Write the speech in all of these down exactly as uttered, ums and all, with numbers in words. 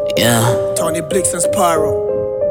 Yeah. Tony Blix and Spyro.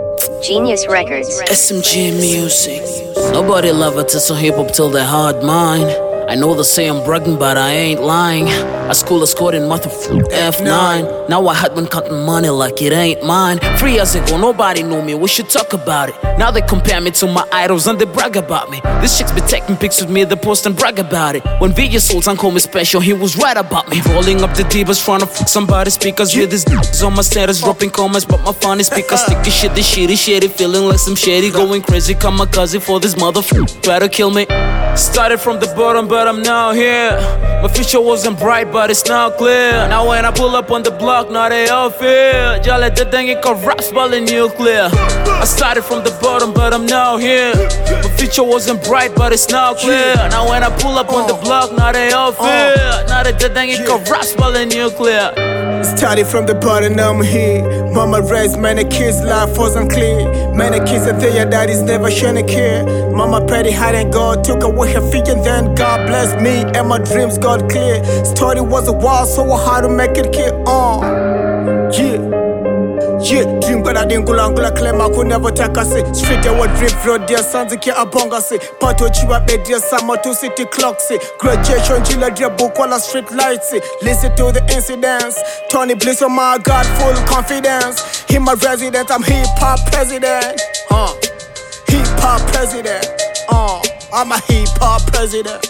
Genius Records. S M G music. Nobody love it to some hip hop till they hard mind. I know they say I'm bragging, but I ain't lying. I school I scored in motherfucking F nine. Now I had been counting money like it ain't mine. Three years ago, nobody knew me, we should talk about it. Now they compare me to my idols and they brag about me. This chick's be taking pics with me, they post and brag about it. When Vijay Sultan called me special, he was right about me. Rolling up the divas, trying to fuck somebody's speakers. With his d***s on my status, dropping comments, but my funny speakers. Sticky shit, this shitty, shitty, feeling like some shady. Going crazy, kamikaze for this motherfucker. Try to kill me. Started from the bottom, but I'm now here. My future wasn't bright, but it's now clear. Now when I pull up on the block, now they all fear. Jale the thing it got raps balling nuclear. I started from the bottom, but I'm now here. My future wasn't bright, but it's now clear. Now when I pull up on the block, now they all fear. Now that the thing it got raps balling nuclear. Started from the bottom, now I'm here. Mama raised many kids, life wasn't clear. Many kids and their daddies never shown a care. Mama pretty hard and God took away her feet, and then God blessed me and my dreams got clear. Story was a while, so I had to make it clear. Uh, yeah. Yeah, dream but I didn't go langula claim I could never take a say. Street I would drip road dear sons ki abonga say. Pato chiwa be dear summer two city clock say. Graduation chilla dear book all street lights say. Listen to the incidents. Tony Blix on my God full confidence. He my resident, I'm hip hop president. Uh, hip hop president. Uh, I'm a hip hop president.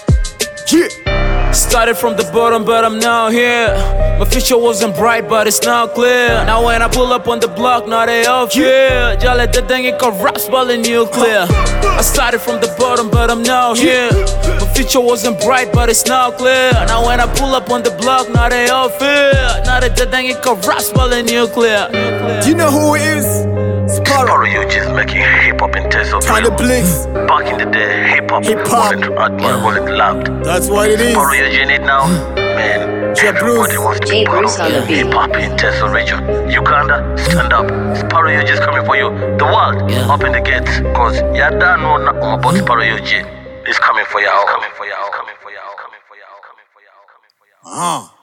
Yeah. Started from the bottom, but I'm now here. My future wasn't bright, but it's now clear. Now when I pull up on the block, now they all fear. Jale the thing it got raps balling nuclear. I started from the bottom, but I'm now here. My future wasn't bright, but it's now clear. Now when I pull up on the block, now they all fear. Now that the thing it got raps balling nuclear. Do you know who it is? Spyro. Spyro, you just making hip hop in Tesla. Tony Blix. Back in the day, hip hop Hip-hop. wasn't uh, wasn't loved. That's what it is. Spyro, you in it now, man. J. Everybody Bruce. wants to J. be part Bruce on the of beat. hip hop in Tesla region. Uganda, stand up. Spyro, you just coming for you. The world, Yeah. open the gates, cause you don't know nothing about Spyro, you It's coming for you. It's coming for you. It's coming for you. It's coming for you. It's coming for you. Uh.